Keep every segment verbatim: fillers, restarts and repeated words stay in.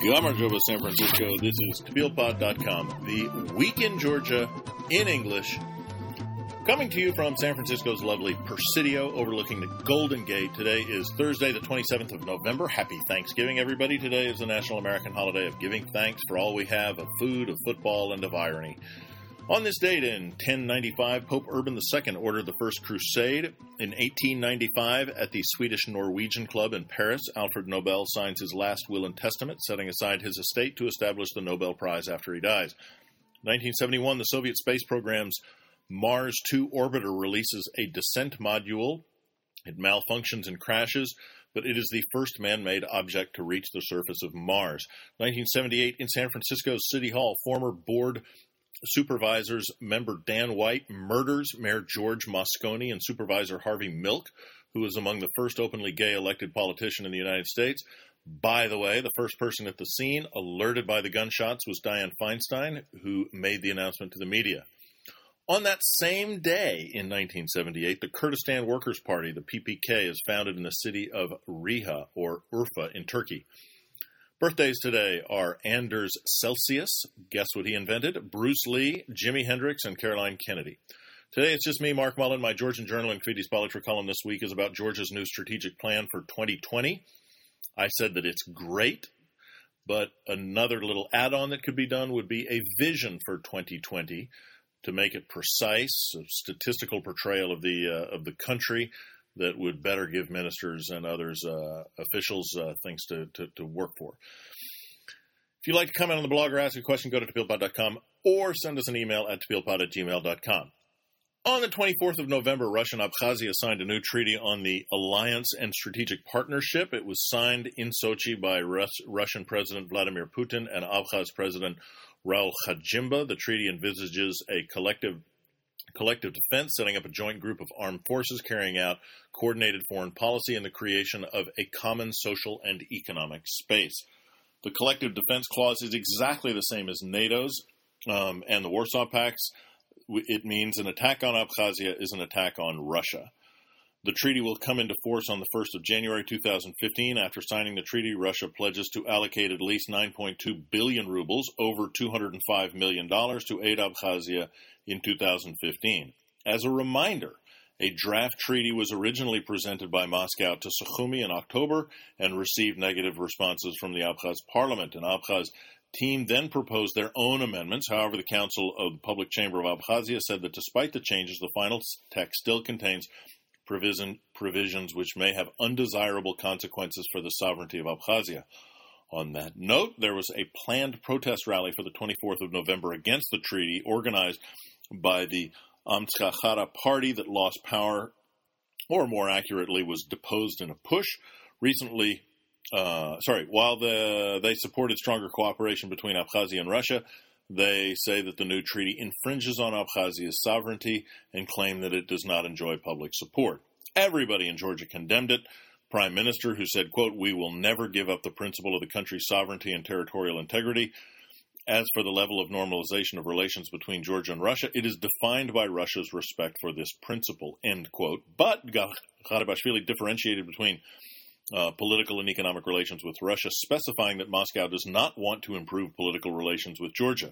Yamarjova, San Francisco. This is Tabeel Pod dot com, the Week in Georgia in English. Coming to you from San Francisco's lovely Presidio, overlooking the Golden Gate. Today is Thursday, the twenty-seventh of November. Happy Thanksgiving, everybody. Today is the National American holiday of giving thanks for all we have of food, of football, and of irony. On this date in ten ninety-five, Pope Urban the Second ordered the First Crusade. In eighteen ninety-five, at the Swedish-Norwegian Club in Paris, Alfred Nobel signs his last will and testament, setting aside his estate to establish the Nobel Prize after he dies. nineteen seventy-one, the Soviet space program's Mars two orbiter releases a descent module. It malfunctions and crashes, but it is the first man-made object to reach the surface of Mars. nineteen seventy-eight, in San Francisco's City Hall, former board Supervisors member Dan White murders Mayor George Moscone and Supervisor Harvey Milk, who was among the first openly gay elected politician in the United States. By the way, the first person at the scene, alerted by the gunshots, was Dianne Feinstein, who made the announcement to the media. On that same day in nineteen seventy-eight, the Kurdistan Workers' Party, the P P K, is founded in the city of Riha, or Urfa, in Turkey. Birthdays today are Anders Celsius, guess what he invented, Bruce Lee, Jimi Hendrix, and Caroline Kennedy. Today it's just me, Mark Mullen. My Georgian Journal and Kvitis Balitra column this week is about Georgia's new strategic plan for twenty twenty. I said that it's great, but another little add-on that could be done would be a vision for twenty twenty to make it precise, a statistical portrayal of the uh, of the country that would better give ministers and others, uh, officials, uh, things to, to, to work for. If you'd like to comment on the blog or ask a question, go to Tabeel Pod dot com or send us an email at Tabeel Pod at gmail dot com. On the twenty-fourth of November, Russia and Abkhazia signed a new treaty on the alliance and strategic partnership. It was signed in Sochi by Rus- Russian President Vladimir Putin and Abkhaz President Raul Khajimba. The treaty envisages a collective collective defense, setting up a joint group of armed forces, carrying out coordinated foreign policy, and the creation of a common social and economic space. The collective defense clause is exactly the same as NATO's um, and the Warsaw Pacts. It means an attack on Abkhazia is an attack on Russia. The treaty will come into force on the first of January two thousand fifteen. After signing the treaty, Russia pledges to allocate at least nine point two billion rubles, over two hundred five million dollars, to aid Abkhazia in two thousand fifteen. As a reminder, a draft treaty was originally presented by Moscow to Sukhumi in October and received negative responses from the Abkhaz parliament. An Abkhaz team then proposed their own amendments. However, the Council of the Public Chamber of Abkhazia said that despite the changes, the final text still contains provision, provisions which may have undesirable consequences for the sovereignty of Abkhazia. On that note, there was a planned protest rally for the twenty-fourth of November against the treaty, organized by the Amtskhara party that lost power, or more accurately, was deposed in a push. Recently, uh, sorry, while the, they supported stronger cooperation between Abkhazia and Russia, they say that the new treaty infringes on Abkhazia's sovereignty and claim that it does not enjoy public support. Everybody in Georgia condemned it. Prime Minister, who said, quote, "We will never give up the principle of the country's sovereignty and territorial integrity. As for the level of normalization of relations between Georgia and Russia, it is defined by Russia's respect for this principle," end quote. But Gharibashvili differentiated between uh, political and economic relations with Russia, specifying that Moscow does not want to improve political relations with Georgia.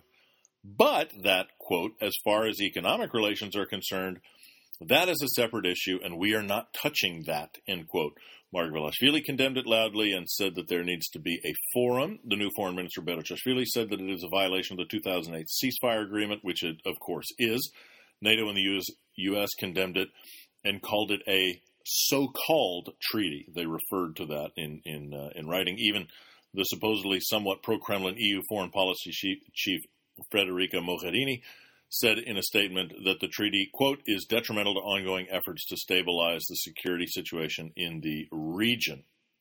But that, quote, "as far as economic relations are concerned, that is a separate issue, and we are not touching that," end quote. Margvelashvili condemned it loudly and said that there needs to be a forum. The new foreign minister, Berishashvili, said that it is a violation of the two thousand eight ceasefire agreement, which it, of course, is. NATO and the U S, U S condemned it and called it a so-called treaty. They referred to that in, in, uh, in writing. Even the supposedly somewhat pro-Kremlin E U foreign policy chief, chief Federica Mogherini said in a statement that the treaty, quote, "is detrimental to ongoing efforts to stabilize the security situation in the region."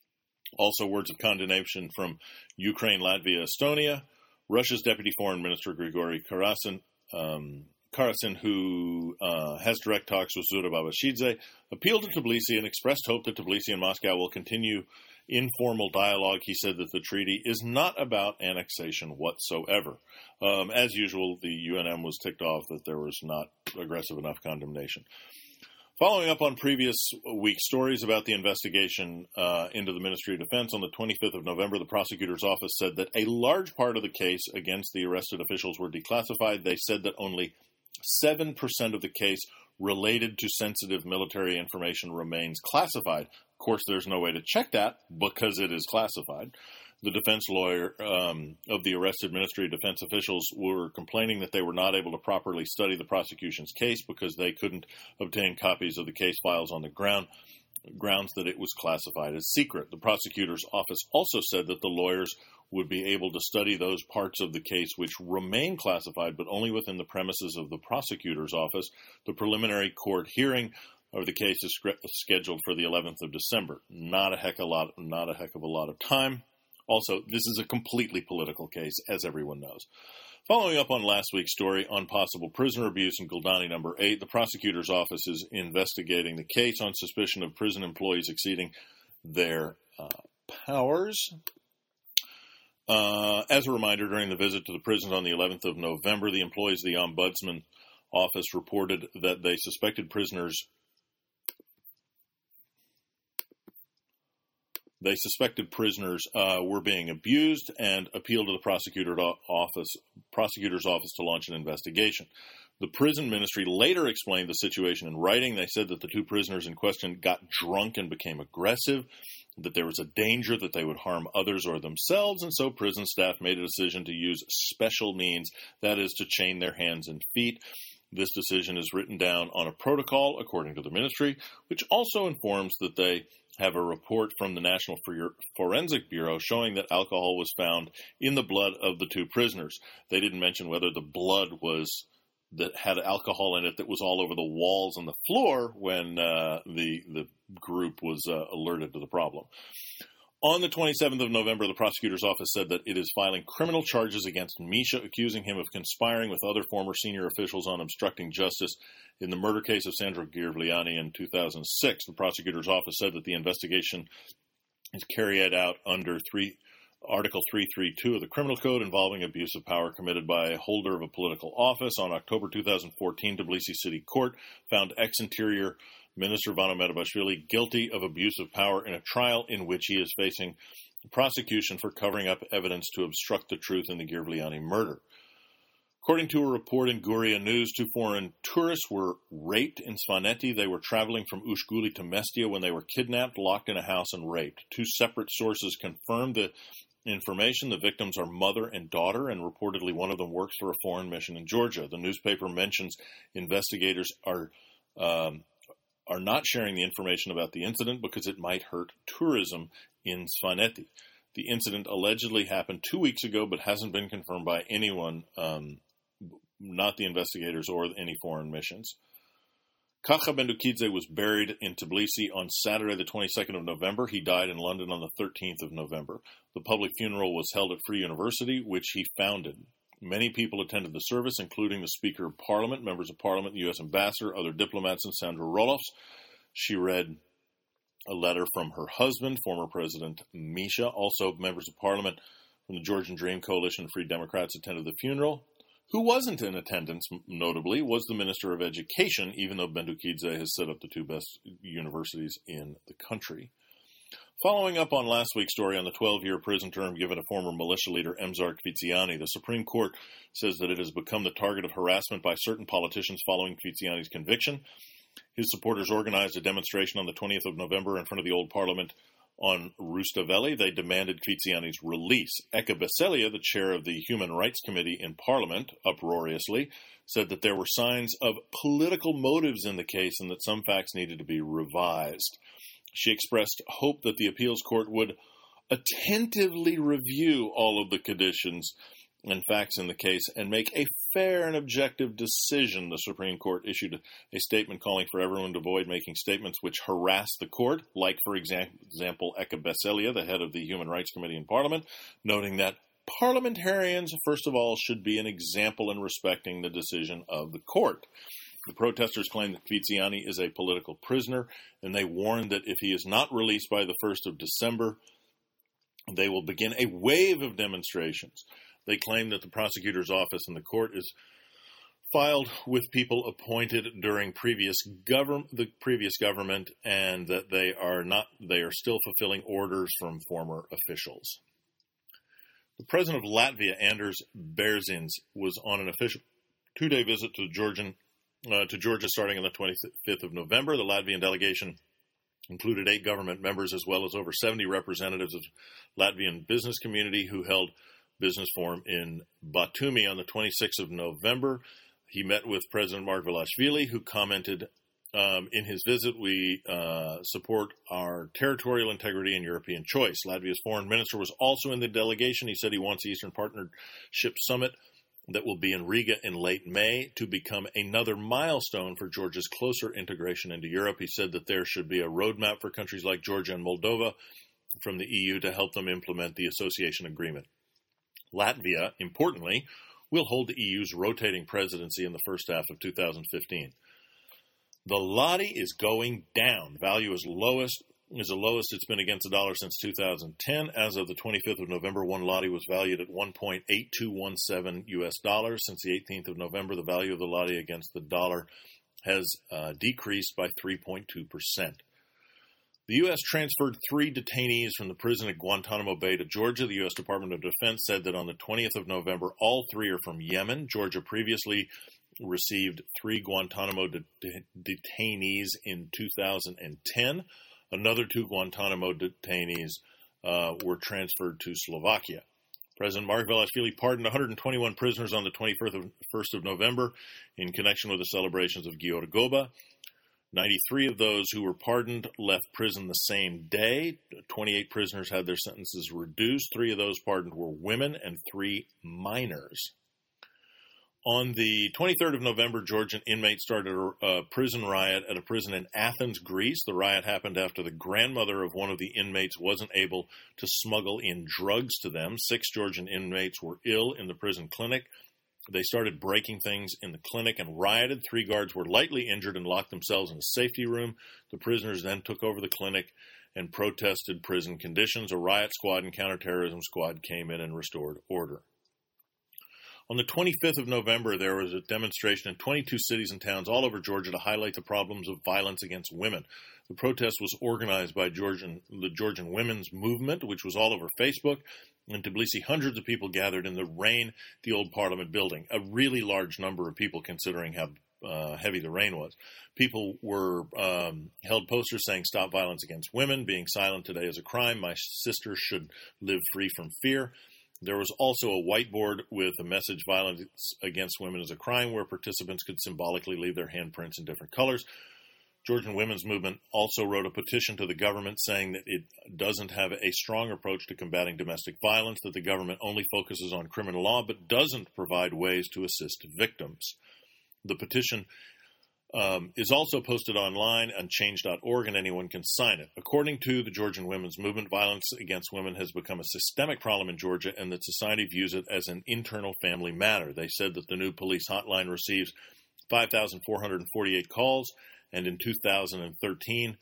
Also, words of condemnation from Ukraine, Latvia, Estonia. Russia's Deputy Foreign Minister Grigory Karasin, um, Karasin who uh, has direct talks with Zura Babashidze, appealed to Tbilisi and expressed hope that Tbilisi and Moscow will continue informal dialogue. He said that the treaty is not about annexation whatsoever. Um, as usual, the U N M was ticked off that there was not aggressive enough condemnation. Following up on previous week's stories about the investigation uh, into the Ministry of Defense, on the twenty-fifth of November, the prosecutor's office said that a large part of the case against the arrested officials were declassified. They said that only seven percent of the case related to sensitive military information remains classified. Of course, there's no way to check that because it is classified. The defense lawyer um, of the arrested Ministry of Defense officials were complaining that they were not able to properly study the prosecution's case because they couldn't obtain copies of the case files on the ground, grounds that it was classified as secret. The prosecutor's office also said that the lawyers would be able to study those parts of the case which remain classified, but only within the premises of the prosecutor's office. The preliminary court hearing of the case is scheduled for the eleventh of December. Not a heck of a lot, not a heck of a lot of time. Also, this is a completely political case, as everyone knows. Following up on last week's story on possible prisoner abuse in Guldani number eight, the prosecutor's office is investigating the case on suspicion of prison employees exceeding their uh, powers. Uh, as a reminder, during the visit to the prisons on the eleventh of November, the employees of the Ombudsman office reported that they suspected prisoners They suspected prisoners uh, were being abused and appealed to the prosecutor's office, prosecutor's office to launch an investigation. The prison ministry later explained the situation in writing. They said that the two prisoners in question got drunk and became aggressive, that there was a danger that they would harm others or themselves, and so prison staff made a decision to use special means, that is, to chain their hands and feet. This decision is written down on a protocol, according to the ministry, which also informs that they have a report from the National Forensic Bureau showing that alcohol was found in the blood of the two prisoners. They didn't mention whether the blood was that had alcohol in it that was all over the walls and the floor when uh, the the group was uh, alerted to the problem. On the twenty-seventh of November, the prosecutor's office said that it is filing criminal charges against Misha, accusing him of conspiring with other former senior officials on obstructing justice in the murder case of Sandro Ghirvliani in two thousand six. The prosecutor's office said that the investigation is carried out under three, Article three thirty-two of the Criminal Code involving abuse of power committed by a holder of a political office. On October two thousand fourteen, Tbilisi City Court found ex-Interior Minister Vano Merabashvili guilty of abuse of power in a trial in which he is facing prosecution for covering up evidence to obstruct the truth in the Ghirvliani murder. According to a report in Guria News, two foreign tourists were raped in Svaneti. They were traveling from Ushguli to Mestia when they were kidnapped, locked in a house, and raped. Two separate sources confirmed the information. The victims are mother and daughter, and reportedly one of them works for a foreign mission in Georgia. The newspaper mentions investigators are um, are not sharing the information about the incident because it might hurt tourism in Svaneti. The incident allegedly happened two weeks ago, but hasn't been confirmed by anyone, um, not the investigators or any foreign missions. Kacha Bendukidze was buried in Tbilisi on Saturday, the twenty-second of November. He died in London on the thirteenth of November. The public funeral was held at Free University, which he founded. Many people attended the service, including the Speaker of Parliament, members of Parliament, the U S Ambassador, other diplomats, and Sandra Roloffs. She read a letter from her husband, former President Misha. Also, members of Parliament from the Georgian Dream Coalition and Free Democrats attended the funeral. Who wasn't in attendance, notably, was the Minister of Education, even though Bendukidze has set up the two best universities in the country. Following up on last week's story on the twelve-year prison term given to former militia leader Emzar Kvitsiani, the Supreme Court says that it has become the target of harassment by certain politicians following Kvitsiani's conviction. His supporters organized a demonstration on the twentieth of November in front of the Old Parliament on Rustaveli. They demanded Kvitsiani's release. Eka Beselia, the chair of the Human Rights Committee in Parliament, uproariously, said that there were signs of political motives in the case and that some facts needed to be revised. She expressed hope that the appeals court would attentively review all of the conditions and facts in the case and make a fair and objective decision. The Supreme Court issued a statement calling for everyone to avoid making statements which harass the court, like, for example, Eka Beselia, the head of the Human Rights Committee in Parliament, noting that parliamentarians, first of all, should be an example in respecting the decision of the court. The protesters claim that Kvitsiani is a political prisoner, and they warn that if he is not released by the first of December, they will begin a wave of demonstrations. They claim that the prosecutor's office in the court is filed with people appointed during previous govern the previous government, and that they are not they are still fulfilling orders from former officials. The president of Latvia, Anders Bērziņš, was on an official two-day visit to Georgian uh, to Georgia starting on the twenty-fifth of November. The Latvian delegation included eight government members as well as over seventy representatives of Latvian business community who held business forum in Batumi on the twenty-sixth of November. He met with President Margvelashvili, who commented um, in his visit, we uh, support our territorial integrity and European choice. Latvia's foreign minister was also in the delegation. He said he wants the Eastern Partnership Summit that will be in Riga in late May to become another milestone for Georgia's closer integration into Europe. He said that there should be a roadmap for countries like Georgia and Moldova from the E U to help them implement the association agreement. Latvia, importantly, will hold the E U's rotating presidency in the first half of two thousand fifteen. The lari is going down. Value is lowest is the lowest it's been against the dollar since two thousand ten. As of the twenty-fifth of November, one lari was valued at one point eight two one seven U S dollars. Since the eighteenth of November, the value of the lari against the dollar has uh, decreased by three point two percent. The U S transferred three detainees from the prison at Guantanamo Bay to Georgia. The U S Department of Defense said that on the twentieth of November, all three are from Yemen. Georgia previously received three Guantanamo de- de- detainees in two thousand ten. Another two Guantanamo detainees uh, were transferred to Slovakia. President Margvelashvili pardoned one hundred twenty-one prisoners on the twenty-first of November in connection with the celebrations of Győr Goba. ninety-three of those who were pardoned left prison the same day. twenty-eight prisoners had their sentences reduced. Three of those pardoned were women and three minors. On the twenty-third of November, Georgian inmates started a, a prison riot at a prison in Athens, Greece. The riot happened after the grandmother of one of the inmates wasn't able to smuggle in drugs to them. Six Georgian inmates were ill in the prison clinic. They started breaking things in the clinic and rioted. Three guards were lightly injured and locked themselves in a safety room. The prisoners then took over the clinic and protested prison conditions. A riot squad and counterterrorism squad came in and restored order. On the twenty-fifth of November, there was a demonstration in twenty-two cities and towns all over Georgia to highlight the problems of violence against women. The protest was organized by Georgian, the Georgian Women's Movement, which was all over Facebook. In Tbilisi, hundreds of people gathered in the rain at the old Parliament building, a really large number of people considering how uh, heavy the rain was. People were um, held posters saying, "Stop violence against women. Being silent today is a crime. My sister should live free from fear." There was also a whiteboard with a message, "Violence against women is a crime," where participants could symbolically leave their handprints in different colors. Georgian Women's Movement also wrote a petition to the government saying that it doesn't have a strong approach to combating domestic violence, that the government only focuses on criminal law but doesn't provide ways to assist victims. The petition um, is also posted online on change dot org, and anyone can sign it. According to the Georgian Women's Movement, violence against women has become a systemic problem in Georgia and that society views it as an internal family matter. They said that the new police hotline receives five thousand four hundred forty-eight calls and in two thousand thirteen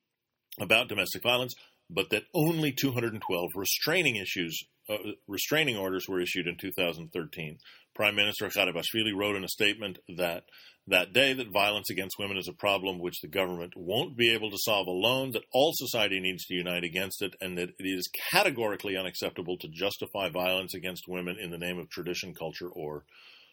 about domestic violence, but that only two hundred twelve restraining issues, uh, restraining orders were issued in two thousand thirteen. Prime Minister Garibashvili wrote in a statement that that day that violence against women is a problem which the government won't be able to solve alone, that all society needs to unite against it, and that it is categorically unacceptable to justify violence against women in the name of tradition, culture, or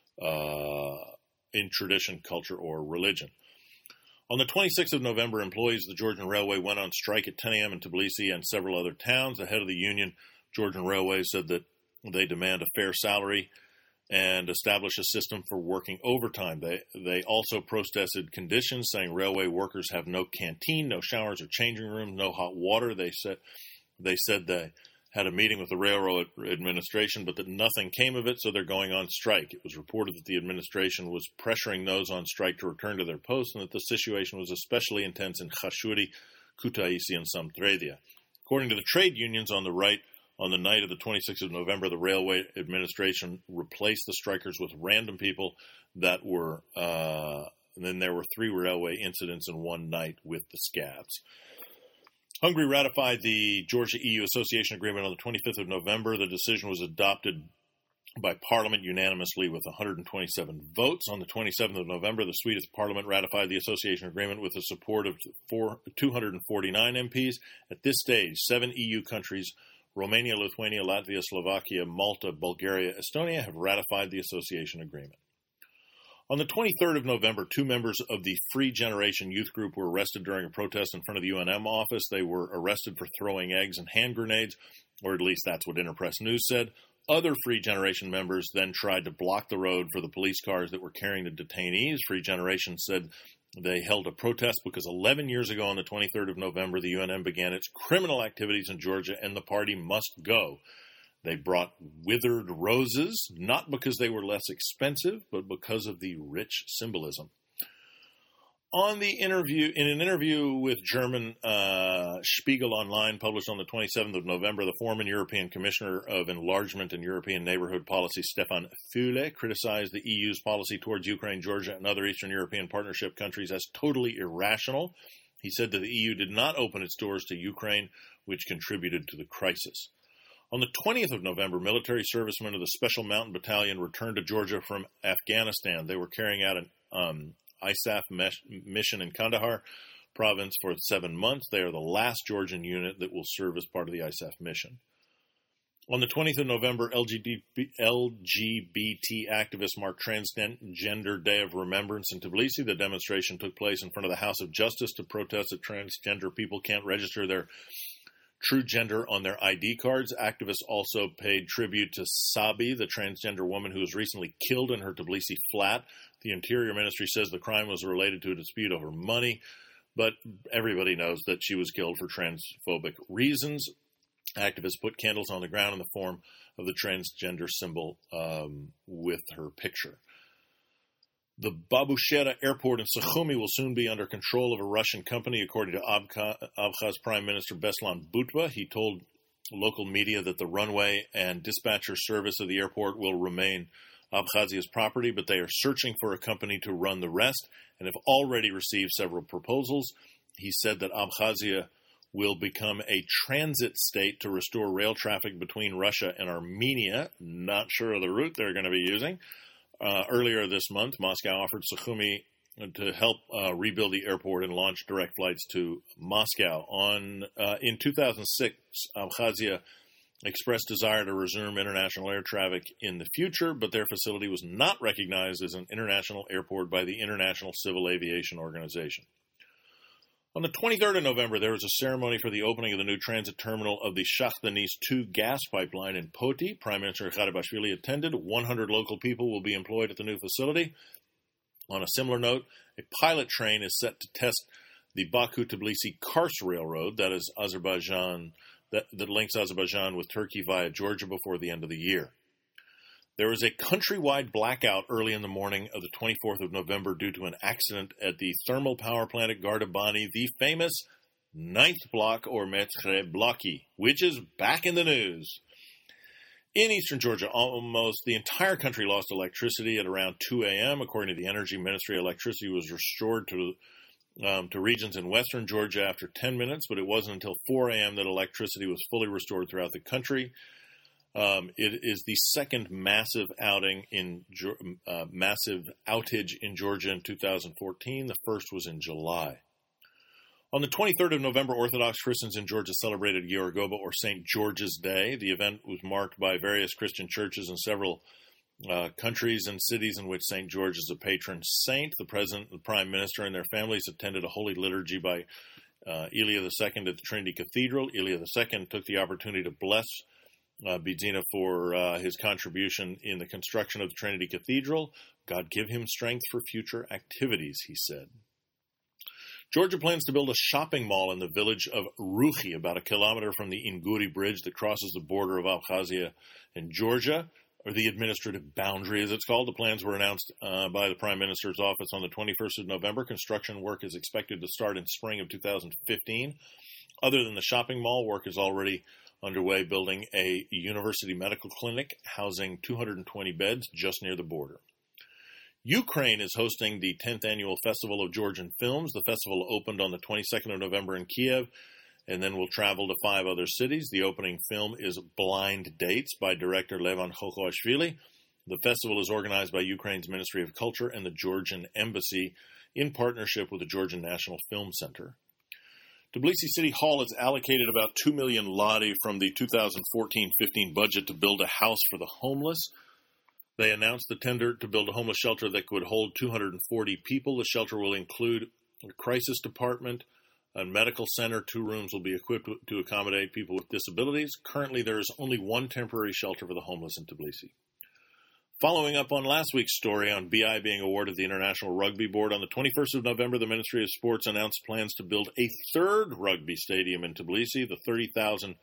uh, in tradition, culture, or religion. On the twenty-sixth of November, employees of the Georgian Railway went on strike at ten a.m. in Tbilisi and several other towns. The head of the union, Georgian Railway, said that they demand a fair salary and establish a system for working overtime. They they also protested conditions, saying railway workers have no canteen, no showers or changing rooms, no hot water. They said they said they had a meeting with the railroad administration, but that nothing came of it, so they're going on strike. It was reported that the administration was pressuring those on strike to return to their posts, and that the situation was especially intense in Khashuri, Kutaisi, and Samtredia. According to the trade unions on the right, on the night of the twenty-sixth of November, the railway administration replaced the strikers with random people that were, uh, and then there were three railway incidents in one night with the scabs. Hungary ratified the Georgia-E U Association Agreement on the twenty-fifth of November. The decision was adopted by Parliament unanimously with one hundred twenty-seven votes. On the twenty-seventh of November, the Swedish Parliament ratified the association agreement with the support of four, two hundred forty-nine M Ps. At this stage, seven E U countries, Romania, Lithuania, Latvia, Slovakia, Malta, Bulgaria, Estonia, have ratified the association agreement. On the twenty-third of November, two members of the Free Generation youth group were arrested during a protest in front of the U N M office. They were arrested for throwing eggs and hand grenades, or at least that's what Interpress News said. Other Free Generation members then tried to block the road for the police cars that were carrying the detainees. Free Generation said they held a protest because eleven years ago on the twenty-third of November, the U N M began its criminal activities in Georgia and the party must go. They brought withered roses, not because they were less expensive, but because of the rich symbolism. On the interview, in an interview with German uh, Spiegel Online, published on the twenty-seventh of November, the former European Commissioner of Enlargement and European Neighborhood Policy, Stefan Füle, criticized the E U's policy towards Ukraine, Georgia, and other Eastern European Partnership countries as totally irrational. He said that the E U did not open its doors to Ukraine, which contributed to the crisis. On the twentieth of November, military servicemen of the Special Mountain Battalion returned to Georgia from Afghanistan. They were carrying out an um, I S A F mesh- mission in Kandahar province for seven months. They are the last Georgian unit that will serve as part of the I S A F mission. On the twentieth of November, L G B T activists marked Transgender Day of Remembrance in Tbilisi. The demonstration took place in front of the House of Justice to protest that transgender people can't register their true gender on their I D cards. Activists also paid tribute to Sabi, the transgender woman who was recently killed in her Tbilisi flat. The Interior Ministry says the crime was related to a dispute over money, but everybody knows that she was killed for transphobic reasons. Activists put candles on the ground in the form of the transgender symbol um, with her picture. The Babushera airport in Sukhumi will soon be under control of a Russian company, according to Abkhaz Prime Minister Beslan Butva. He told local media that the runway and dispatcher service of the airport will remain Abkhazia's property, but they are searching for a company to run the rest and have already received several proposals. He said that Abkhazia will become a transit state to restore rail traffic between Russia and Armenia. Not sure of the route they're going to be using. Uh, earlier this month, Moscow offered Sukhumi to help uh, rebuild the airport and launch direct flights to Moscow. On uh, in two thousand six, Abkhazia expressed desire to resume international air traffic in the future, but their facility was not recognized as an international airport by the International Civil Aviation Organization. On the twenty-third of November, there was a ceremony for the opening of the new transit terminal of the Shakhtanis two gas pipeline in Poti. Prime Minister Kharibashvili attended. one hundred local people will be employed at the new facility. On a similar note, a pilot train is set to test the Baku-Tbilisi-Kars Railroad, that is Azerbaijan, that, that links Azerbaijan with Turkey via Georgia before the end of the year. There was a countrywide blackout early in the morning of the twenty-fourth of November due to an accident at the thermal power plant at Gardabani, the famous ninth block or Metre Blocky, which is back in the news. In eastern Georgia, almost the entire country lost electricity at around two a.m. According to the Energy Ministry, electricity was restored to um, to regions in western Georgia after ten minutes, but it wasn't until four a.m. that electricity was fully restored throughout the country. Um, it is the second massive outing in uh, massive outage in Georgia in two thousand fourteen. The first was in July. On the twenty-third of November, Orthodox Christians in Georgia celebrated Georgoba, or Saint George's Day. The event was marked by various Christian churches in several uh, countries and cities in which Saint George is a patron saint. The President, the Prime Minister, and their families attended a holy liturgy by uh, Ilya the Second at the Trinity Cathedral. Ilya the Second took the opportunity to bless Uh, Bidzina for uh, his contribution in the construction of the Trinity Cathedral. God give him strength for future activities, he said. Georgia plans to build a shopping mall in the village of Ruchi, about a kilometer from the Inguri Bridge that crosses the border of Abkhazia and Georgia, or the administrative boundary, as it's called. The plans were announced uh, by the Prime Minister's office on the twenty-first of November. Construction work is expected to start in spring of two thousand fifteen. Other than the shopping mall, work is already underway building a university medical clinic housing two hundred twenty beds just near the border. Ukraine is hosting the tenth annual Festival of Georgian Films. The festival opened on the twenty-second of November in Kiev and then will travel to five other cities. The opening film is Blind Dates by director Levan Khokhashvili. The festival is organized by Ukraine's Ministry of Culture and the Georgian Embassy in partnership with the Georgian National Film Center. Tbilisi City Hall has allocated about two million lari from the two thousand fourteen fifteen budget to build a house for the homeless. They announced the tender to build a homeless shelter that could hold two hundred forty people. The shelter will include a crisis department, a medical center. Two rooms will be equipped to accommodate people with disabilities. Currently, there is only one temporary shelter for the homeless in Tbilisi. Following up on last week's story on B I being awarded the International Rugby Board, on the twenty-first of November, the Ministry of Sports announced plans to build a third rugby stadium in Tbilisi. The thirty thousand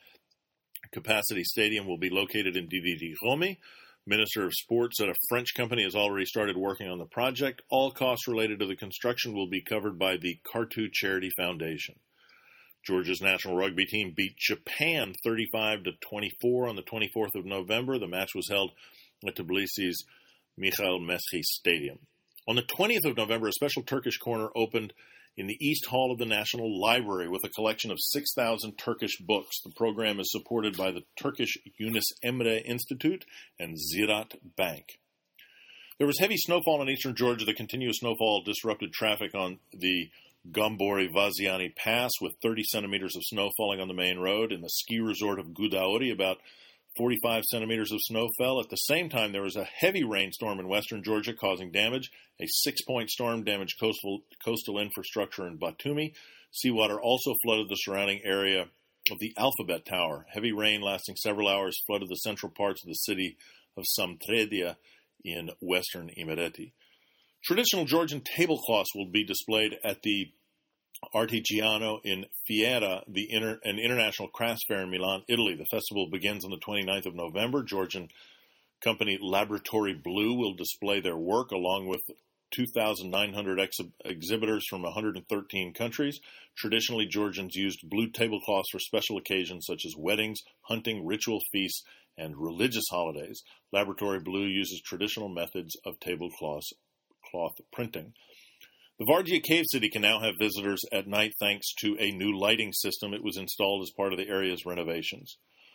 capacity stadium will be located in Dividi Romi. Minister of Sports said a French company has already started working on the project. All costs related to the construction will be covered by the Cartu Charity Foundation. Georgia's national rugby team beat Japan thirty-five to twenty-four on the twenty-fourth of November. The match was held at Tbilisi's Mikhail Meschi Stadium. On the twentieth of November, a special Turkish corner opened in the East Hall of the National Library with a collection of six thousand Turkish books. The program is supported by the Turkish Yunus Emre Institute and Ziraat Bank. There was heavy snowfall in eastern Georgia. The continuous snowfall disrupted traffic on the Gombori-Vaziani Pass with thirty centimeters of snow falling on the main road. In the ski resort of Gudauri, about forty-five centimeters of snow fell. At the same time, there was a heavy rainstorm in western Georgia causing damage. A six-point storm damaged coastal, coastal infrastructure in Batumi. Seawater also flooded the surrounding area of the Alphabet Tower. Heavy rain lasting several hours flooded the central parts of the city of Samtredia in western Imereti. Traditional Georgian tablecloths will be displayed at the Artigiano in Fiera, the inter, an international crafts fair in Milan, Italy. The festival begins on the twenty-ninth of November. Georgian company Laboratory Blue will display their work along with two thousand nine hundred ex- exhibitors from one hundred thirteen countries. Traditionally, Georgians used blue tablecloths for special occasions such as weddings, hunting, ritual feasts, and religious holidays. Laboratory Blue uses traditional methods of tablecloth cloth printing. The Vargia Cave City can now have visitors at night thanks to a new lighting system. It was installed as part of the area's renovations.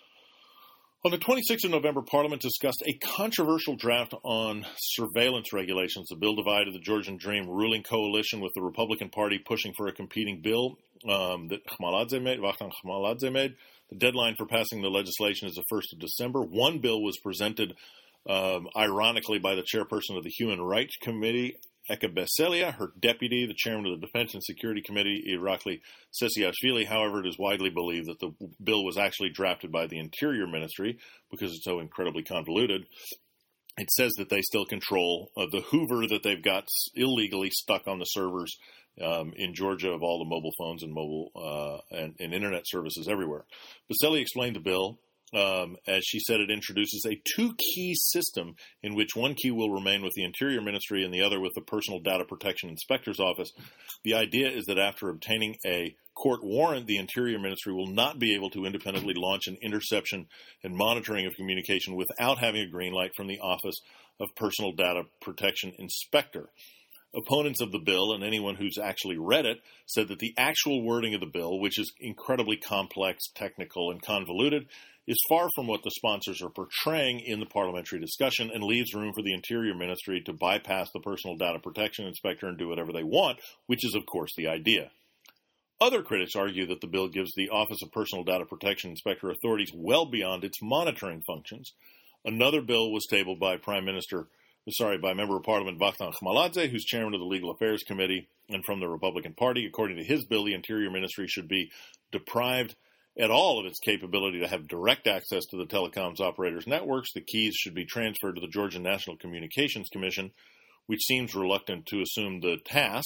On the twenty-sixth of November, Parliament discussed a controversial draft on surveillance regulations. The bill divided the Georgian Dream ruling coalition, with the Republican Party pushing for a competing bill um, that Khmeladze made, Vakhtang Khmeladze made. The deadline for passing the legislation is the first of December. One bill was presented, um, ironically, by the chairperson of the Human Rights Committee, Eka Beselia, her deputy, the chairman of the Defense and Security Committee, Irakli Sesiashvili. However, it is widely believed that the bill was actually drafted by the Interior Ministry because it's so incredibly convoluted. It says that they still control uh, the Hoover that they've got illegally stuck on the servers um, in Georgia of all the mobile phones and mobile uh, and, and internet services everywhere. Beselia explained the bill. Um, as she said, it introduces a two-key system in which one key will remain with the Interior Ministry and the other with the Personal Data Protection Inspector's Office. The idea is that after obtaining a court warrant, the Interior Ministry will not be able to independently launch an interception and monitoring of communication without having a green light from the Office of Personal Data Protection Inspector. Opponents of the bill, and anyone who's actually read it, said that the actual wording of the bill, which is incredibly complex, technical, and convoluted, is far from what the sponsors are portraying in the parliamentary discussion and leaves room for the Interior Ministry to bypass the Personal Data Protection Inspector and do whatever they want, which is, of course, the idea. Other critics argue that the bill gives the Office of Personal Data Protection Inspector authorities well beyond its monitoring functions. Another bill was tabled by Prime Minister, sorry, by Member of Parliament Vakhtang Khmeladze, who's chairman of the Legal Affairs Committee and from the Republican Party. According to his bill, the Interior Ministry should be deprived at all of its capability to have direct access to the telecoms operators' networks. The keys should be transferred to the Georgian National Communications Commission, which seems reluctant to assume the task.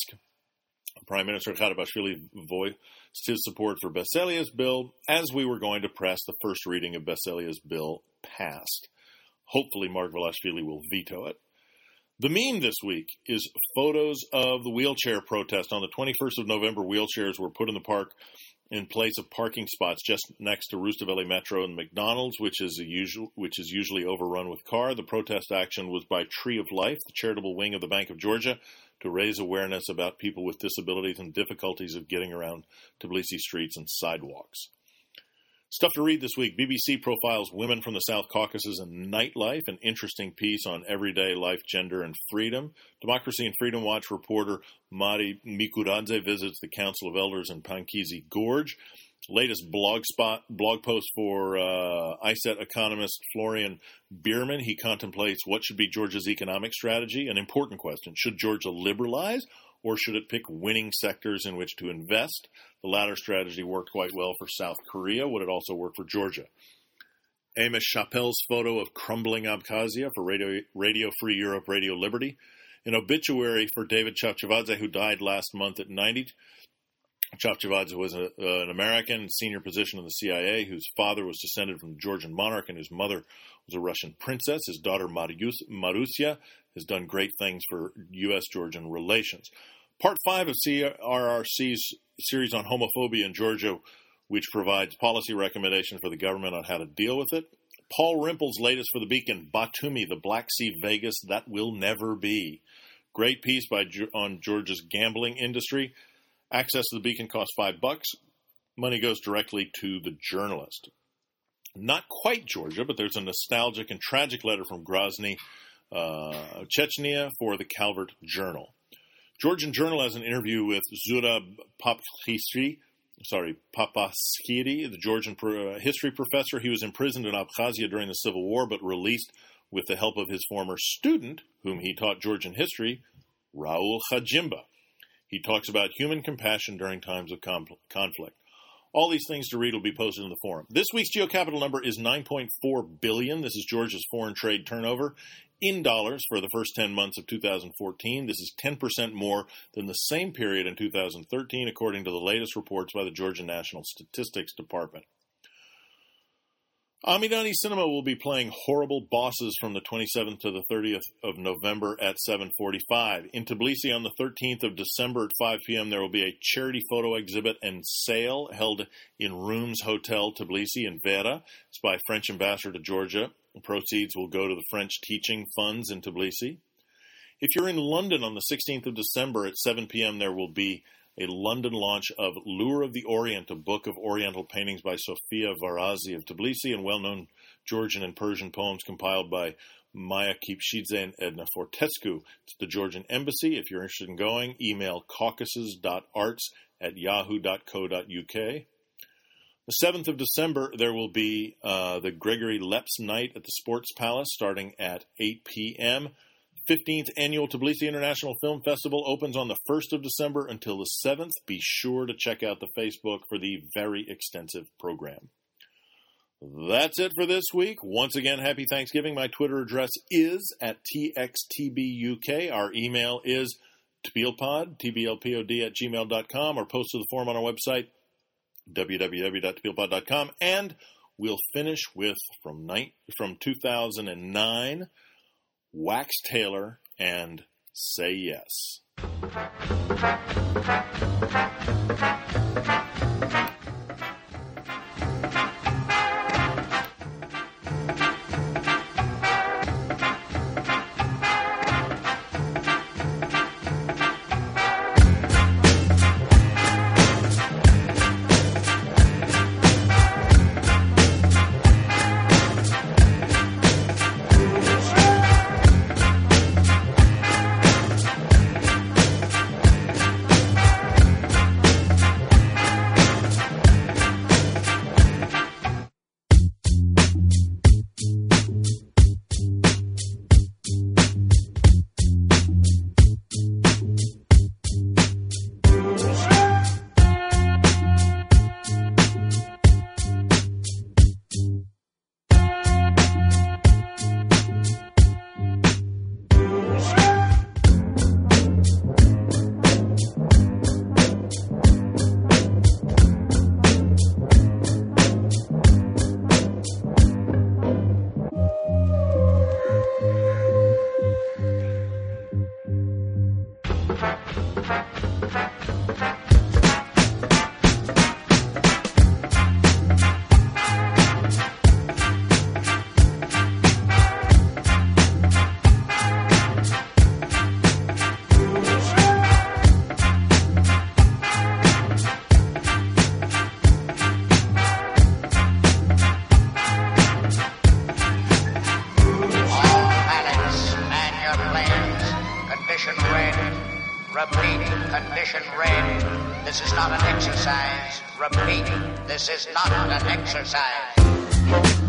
Prime Minister Kharibashvili voiced his support for Beselia's bill as we were going to press the first reading of Beselia's bill passed. Hopefully Margvelashvili will veto it. The meme this week is photos of the wheelchair protest. On the twenty-first of November, wheelchairs were put in the park in place of parking spots just next to Rustaveli Metro and McDonald's, which is a usual, which is usually overrun with car. The protest action was by Tree of Life, the charitable wing of the Bank of Georgia, to raise awareness about people with disabilities and difficulties of getting around Tbilisi streets and sidewalks. Stuff to read this week. B B C profiles women from the South Caucasus and nightlife, an interesting piece on everyday life, gender, and freedom. Democracy and Freedom Watch reporter Mari Mikuradze visits the Council of Elders in Pankizi Gorge. Latest blog spot blog post for uh, I S E T economist Florian Bierman. He contemplates what should be Georgia's economic strategy. An important question. Should Georgia liberalize, or should it pick winning sectors in which to invest? The latter strategy worked quite well for South Korea. Would it also work for Georgia? Amos Chappelle's photo of crumbling Abkhazia for Radio, Radio Free Europe, Radio Liberty. An obituary for David Chavchavadze, who died last month at ninety. Chavchavadze was a, uh, an American in senior position in the C I A, whose father was descended from the Georgian monarch and whose mother was a Russian princess. His daughter Marius, Marussia has done great things for U S Georgian relations. Part five of C R R C's series on homophobia in Georgia, which provides policy recommendations for the government on how to deal with it. Paul Rimple's latest for The Beacon, Batumi, the Black Sea Vegas that will never be. Great piece by on Georgia's gambling industry. Access to The Beacon costs five bucks. Money goes directly to the journalist. Not quite Georgia, but there's a nostalgic and tragic letter from Grozny, uh, Chechnya for the Calvert Journal. Georgian Journal has an interview with Zurab Papskiri, sorry, Papaskiri, the Georgian pro- history professor. He was imprisoned in Abkhazia during the Civil War, but released with the help of his former student, whom he taught Georgian history, Raul Khajimba. He talks about human compassion during times of conflict. All these things to read will be posted in the forum. This week's GeoCapital number is nine point four billion dollars. This is Georgia's foreign trade turnover in dollars for the first ten months of two thousand fourteen. This is ten percent more than the same period in two thousand thirteen, according to the latest reports by the Georgia National Statistics Department. Amidani Cinema will be playing Horrible Bosses from the twenty-seventh to the thirtieth of November at seven forty-five. In Tbilisi on the thirteenth of December at five p.m. there will be a charity photo exhibit and sale held in Rooms Hotel Tbilisi in Vera. It's by French ambassador to Georgia. The proceeds will go to the French teaching funds in Tbilisi. If you're in London on the sixteenth of December at seven p.m. there will be a London launch of Lure of the Orient, a book of Oriental paintings by Sofia Varazi of Tbilisi and well-known Georgian and Persian poems compiled by Maya Kipshidze and Edna Fortescu. It's the Georgian Embassy. If you're interested in going, email caucasus dot arts at yahoo dot co dot uk. The seventh of December, there will be uh, the Gregory Leps Night at the Sports Palace starting at eight p.m., fifteenth Annual Tbilisi International Film Festival opens on the first of December until the seventh. Be sure to check out the Facebook for the very extensive program. That's it for this week. Once again, happy Thanksgiving. My Twitter address is at T X T B U K. Our email is tbilpod, T B L P O D, at gmail dot com, or post to the forum on our website, w w w dot tbilpod dot com. And we'll finish with, from, night, from two thousand nine, Wax Taylor and Say Yes. Attention, Red. This is not an exercise. Repeat, this is not an exercise.